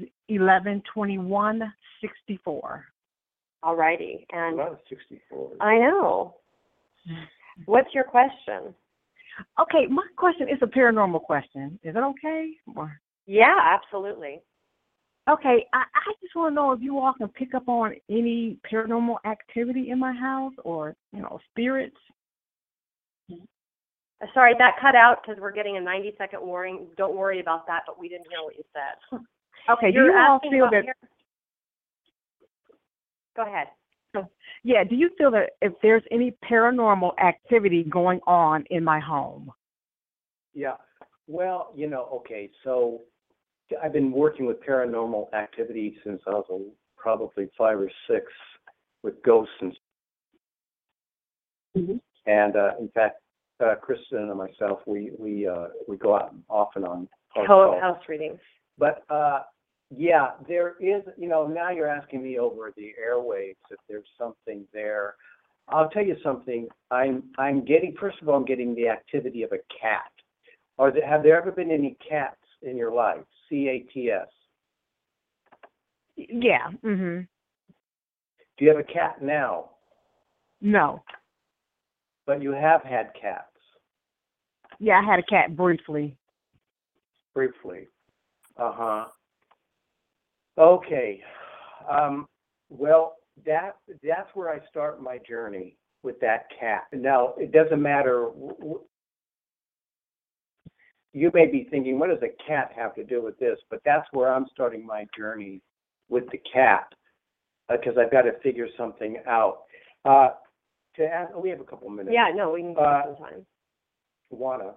11/21/64. All righty. And 64. I know. What's your question? Okay, my question is a paranormal question. Is it okay? Yeah, absolutely. Okay, I just want to know if you all can pick up on any paranormal activity in my house or, spirits. Sorry, that cut out because we're getting a 90-second warning. Don't worry about that, but we didn't hear what you said. Okay, do you all feel that... Go ahead. Yeah, do you feel that if there's any paranormal activity going on in my home? Yeah, well, okay, so I've been working with paranormal activity since I was probably 5 or 6 with ghosts and and in fact, Kristen and myself, we go out often on house readings. But there is, now you're asking me over the airwaves if there's something there. I'll tell you something. I'm getting the activity of a cat. Have there ever been any cats in your life? CATS. Yeah. Do you have a cat now? No. But you have had cats. Yeah, I had a cat briefly. Briefly. Okay. Well, that's where I start my journey with that cat. Now, it doesn't matter. You may be thinking, what does a cat have to do with this? But that's where I'm starting my journey with the cat, because I've got to figure something out. we have a couple minutes. Yeah, no, we can give it some time. Lana.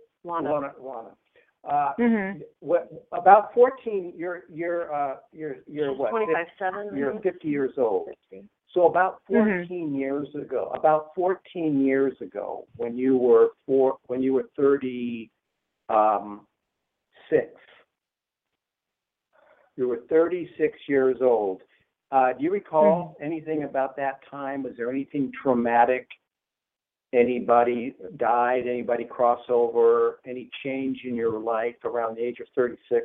Mhm. What about 14? You're what? 25/7. You're 50 years old. So about 14 years ago, when you were 36, you were 36 years old. Do you recall anything about that time? Was there anything traumatic? Anybody died? Anybody cross over? Any change in your life around the age of 36?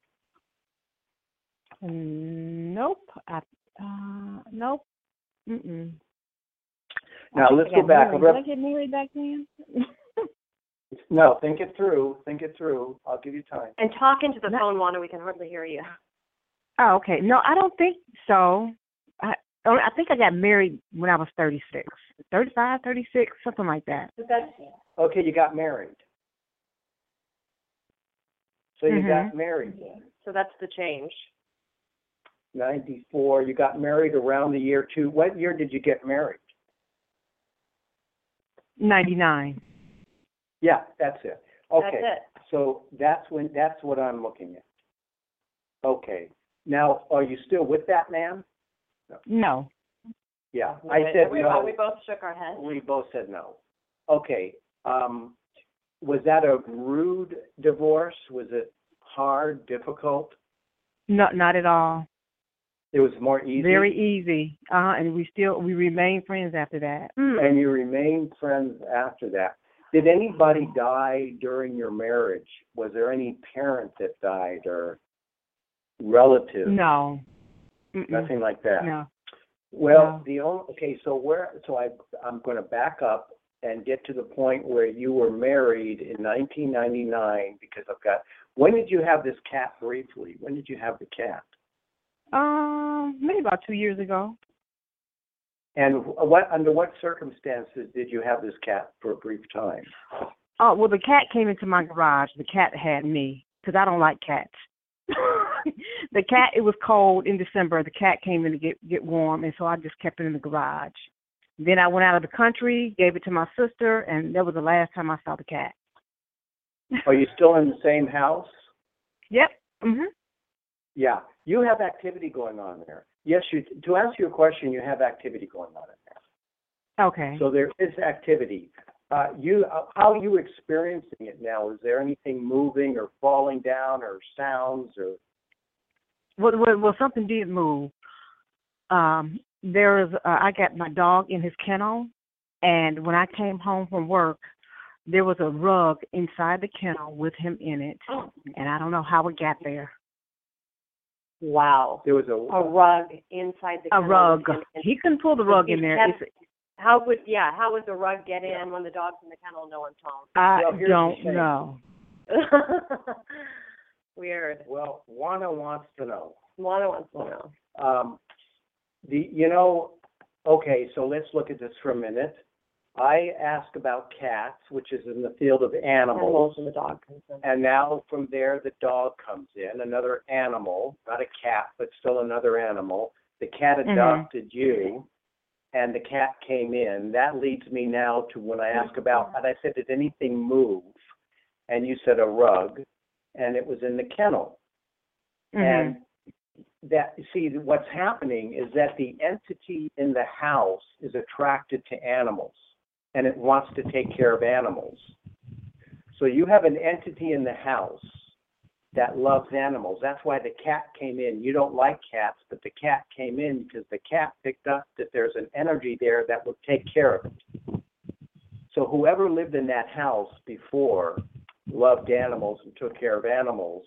Nope. Nope. Mm-mm. Now let's go back. Did I get married back then? No, think it through. I'll give you time. And talk into the phone, Wanda. We can hardly hear you. Oh, okay. No, I don't think so. I think I got married when I was 36, 35, 36, something like that. But that's Okay, you got married. So you got married. so that's the change. 94. You got married around the year 2. What year did you get married? 99. Yeah, that's it. Okay. That's it. So that's what I'm looking at. Okay. Now, are you still with that man? No. Yeah. I said no. We both shook our heads. We both said no. Okay. Was that a rude divorce? Was it hard, difficult? No, not at all. It was more easy? Very easy. And we remain friends after that. And you remained friends after that. Did anybody die during your marriage? Was there any parent that died or relative? No. Nothing like that. No. Well, I'm going to back up and get to the point where you were married in 1999 because when did you have this cat briefly? When did you have the cat? Maybe about 2 years ago. And under what circumstances did you have this cat for a brief time? Oh, well, the cat came into my garage. The cat had me because I don't like cats. The cat, it was cold in December. The cat came in to get warm, and so I just kept it in the garage. Then I went out of the country, gave it to my sister, and that was the last time I saw the cat. Are you still in the same house? Yep. Yeah. You have activity going on there. Yes, to answer your question, you have activity going on in there. Okay. So there is activity. How are you experiencing it now? Is there anything moving or falling down or sounds or? Well, something did move. I got my dog in his kennel, and when I came home from work, there was a rug inside the kennel with him in it, and I don't know how it got there. Wow. There was a rug inside the kennel. A rug. He couldn't pull the rug in there. How would the rug get in when the dog's in the kennel? No one's home. I don't know. Weird. Well, Juana wants to know. Okay, so let's look at this for a minute. I asked about cats, which is in the field of animals. And the dog comes in. And now from there, the dog comes in, another animal, not a cat, but still another animal. The cat adopted you, and the cat came in. That leads me now to when I ask about, and I said, did anything move? And you said a rug, and it was in the kennel. And what's happening is that the entity in the house is attracted to animals, and it wants to take care of animals. So you have an entity in the house that loves animals. That's why the cat came in. You don't like cats, but the cat came in because the cat picked up that there's an energy there that will take care of it. So whoever lived in that house before loved animals and took care of animals,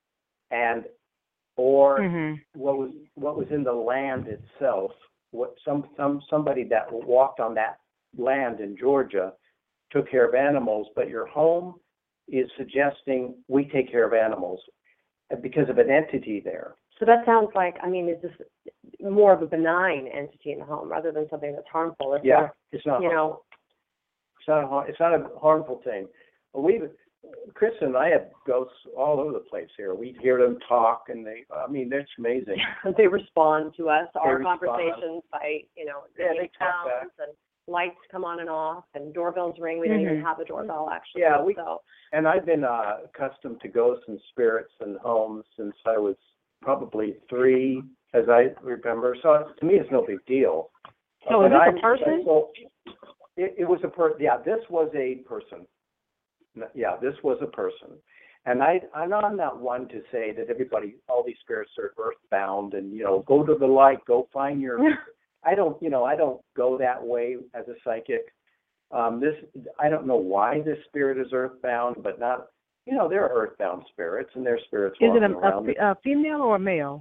or what was in the land itself. Somebody that walked on that land in Georgia took care of animals, but your home is suggesting we take care of animals because of an entity there. So that sounds like, is this more of a benign entity in the home rather than something that's harmful? It's not. It's not a harmful thing. Chris and I have ghosts all over the place here. We hear them talk, and that's amazing. They respond to us, our respond. conversations by, they talk back. sounds. lights come on and off, and doorbells ring. We don't even have a doorbell, actually. Yeah, so. and I've been accustomed to ghosts and spirits in homes since I was probably 3, as I remember. So to me, it's no big deal. So is this a person? So it was a person. Yeah, this was a person. Yeah, this was a person. And I'm not one to say that all these spirits are earthbound and, go to the light, go find your, I don't go that way as a psychic. I don't know why this spirit is earthbound, but not, there are earthbound spirits and there are spirits Is it walking around. a female or a male?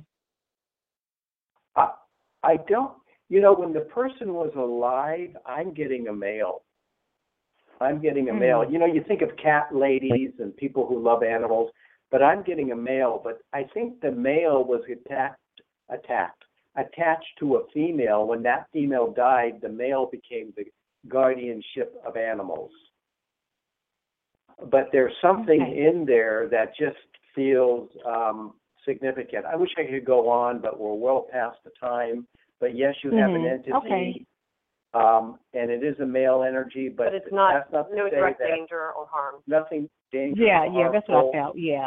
I don't, when the person was alive, I'm getting a male. You think of cat ladies and people who love animals, but I'm getting a male. But I think the male was attached to a female. When that female died, the male became the guardianship of animals. But there's something in there that just feels significant. I wish I could go on, but we're well past the time. But yes, you have an entity. Okay. And it is a male energy, but it's not no direct danger or harm. Nothing dangerous. Yeah, that's what I felt. Yeah.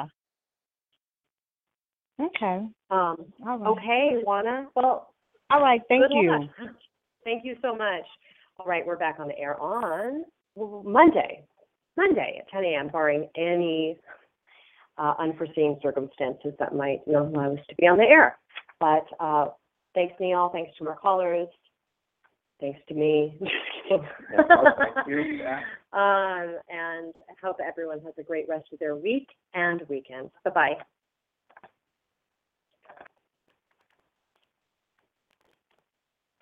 Okay. All right. Okay, Juana. Well, all right. Thank you. Luck. Thank you so much. All right, we're back on the air on Monday at 10 a.m., barring any unforeseen circumstances that might not allow us to be on the air. But thanks, Neil. Thanks to our callers. Thanks to me. Thank you. And I hope everyone has a great rest of their week and weekend. Bye-bye.